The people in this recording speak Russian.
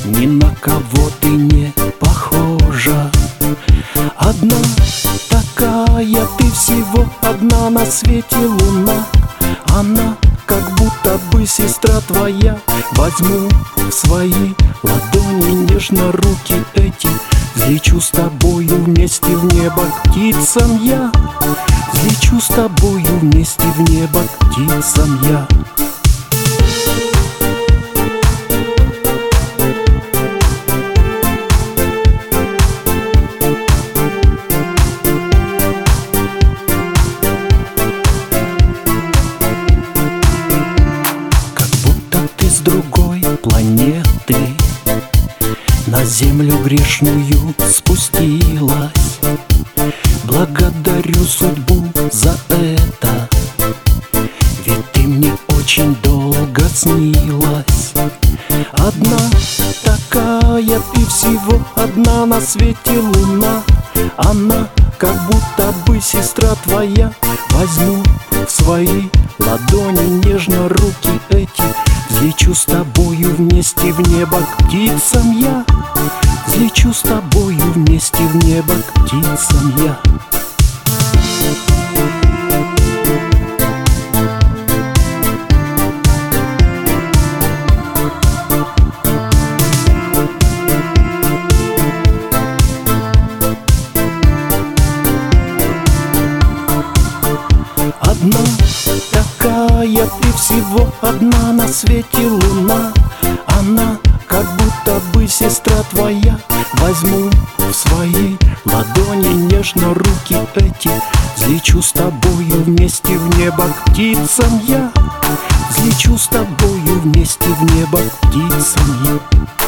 ни на кого ты не похожа. Одна такая ты, всего одна на свете луна. Она как будто бы сестра твоя. Возьму в свои ладони нежно руки эти, взлечу с тобою вместе в небо птицам я. Взлечу с тобою вместе в небо птицам я. С другой планеты на землю грешную спустилась. Благодарю судьбу за это, ведь ты мне очень долго снилась. Одна такая ты, всего одна на свете луна. Она как будто бы сестра твоя. Возьму в свои ладони нежно руки эти, взлечу с тобою вместе в небо к птицам я. Взлечу с тобою вместе в небо к птицам я. Одна такая ты, всего одна на свете луна. Она как будто бы сестра твоя. Возьму в свои ладони нежно руки эти, взлечу с тобою вместе в небо к птицам я. Взлечу с тобою вместе в небо к птицам я.